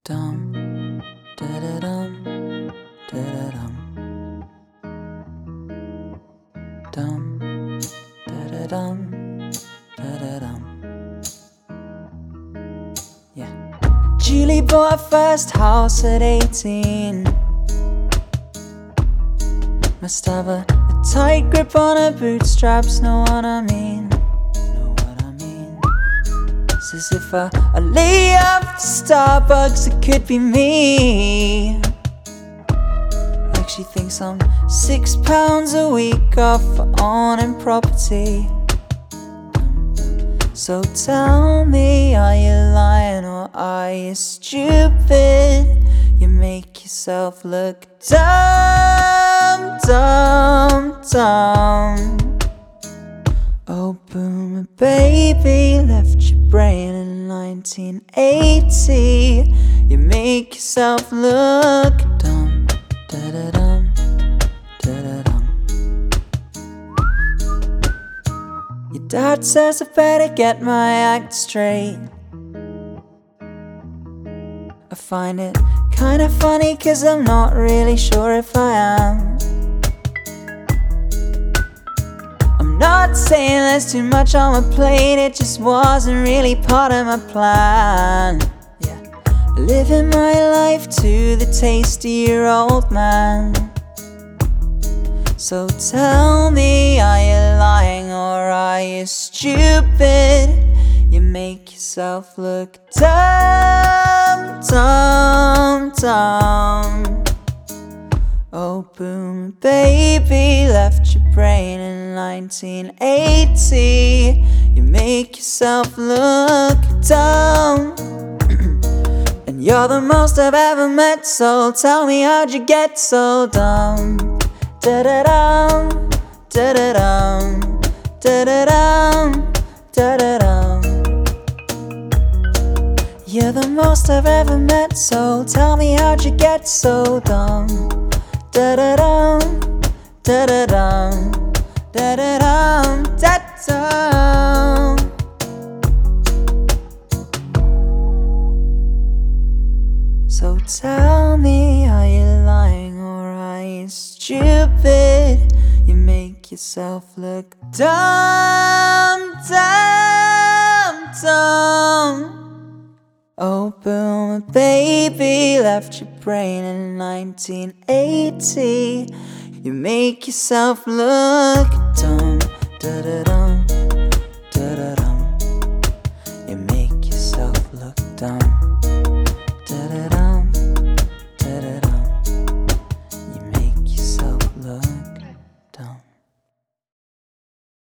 Dum da da dum da da dum dum da da dum da da dum. Yeah. Julie bought her first house at 18. Must have a tight grip on her bootstraps, know what I mean? It's as if I lay up to Starbucks, it could be me. Like she thinks I'm £6 a week off for owning property. So tell me, are you lying or are you stupid? You make yourself look dumb, dumb, dumb. Oh, boomer baby, left your brain in 1980. You make yourself look dumb, da-da-dum, da-da-dum. Your dad says I better get my act straight. I find it kinda funny 'cause I'm not really sure if I am. Not saying there's too much on my plate, it just wasn't really part of my plan. Yeah, living my life to the taste of your old man. So tell me, are you lying or are you stupid? You make yourself look dumb, dumb, dumb. Oh, boom, baby, left your brain in 1980. You make yourself look dumb. And you're the most I've ever met, so tell me, how'd you get so dumb? Da-da-dum, da-da-dum, da-da-dum, da-da-dum. You're the most I've ever met, so tell me, how'd you get so dumb? Da-da-dum, da-da-dum, da-da-dum, da-dum. So tell me, are you lying or are you stupid? You make yourself look dumb, dumb, dumb. Oh, boom, baby, left your brain in 1980. You make yourself look dumb, da-da-dum.